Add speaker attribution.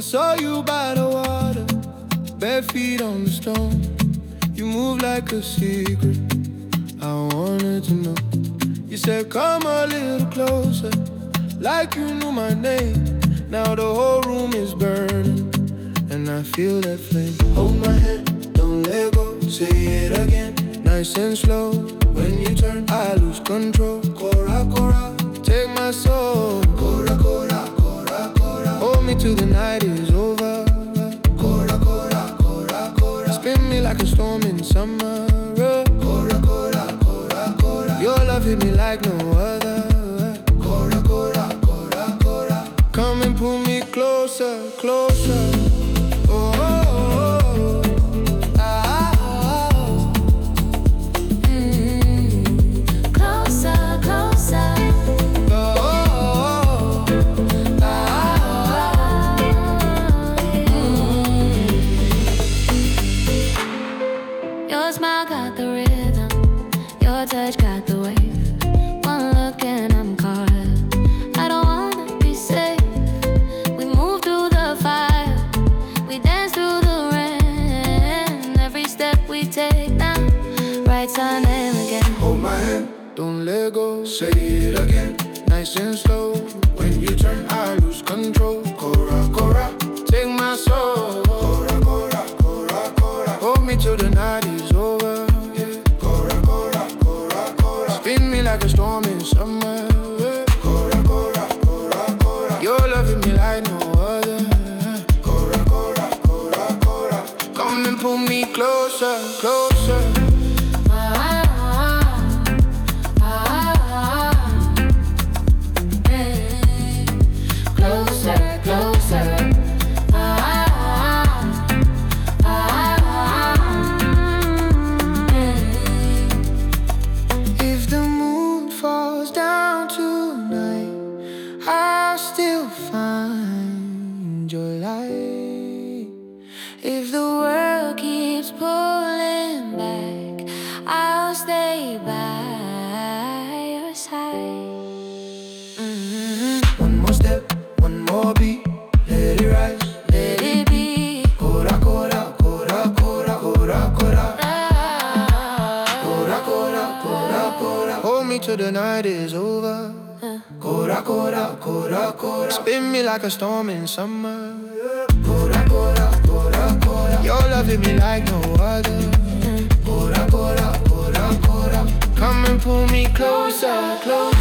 Speaker 1: saw you by the water, bare feet on the stone. You move like a secret, I wanted to know. You said come a little closer, like you knew my name. Now the whole room is burning, and I feel that flame. Hold my hand, don't let go, say it again, nice and slow. When you turn, I lose control. Cora, cora, take my soul. Cora, cora, cora, cora, hold me till the night is over. Cora, cora, cora, cora, spin me like a storm in summer. Cora, cora, cora, cora, your love hit me like no other. Cora, cora, cora, cora, come and pull me closer, closer. Oh, oh, oh.
Speaker 2: Your smile got the rhythm, your touch got the wave. One look and I'm caught. I don't wanna be safe. We move through the fire, we dance through the rain. Every step we take now, right sun and again.
Speaker 1: Hold my hand, don't let go, say it again, nice and slow. When you turn, I lose control. Cora, cora, take my soul. Cora, cora, cora, cora, hold me till the night is over. Yeah. Cora, cora, cora, cora, spin me like a storm in summer. Yeah. Cora, cora, cora, cora, your love hit me like no other. Cora, cora, cora, cora, come and pull me closer, closer. I'll still find your light.
Speaker 2: If the world keeps pulling back, I'll stay by your side.
Speaker 1: One more step, one more beat, let it rise,
Speaker 2: Let it be.
Speaker 1: Cora, cora, cora, cora, cora, cora, cora, cora, cora, cora, hold me till the night is over. Cora, cora, cora, cora, spin me like a storm in summer. Cora, cora, cora, cora, your love hit me like no other. Cora, cora, cora, cora, come and pull me closer, closer.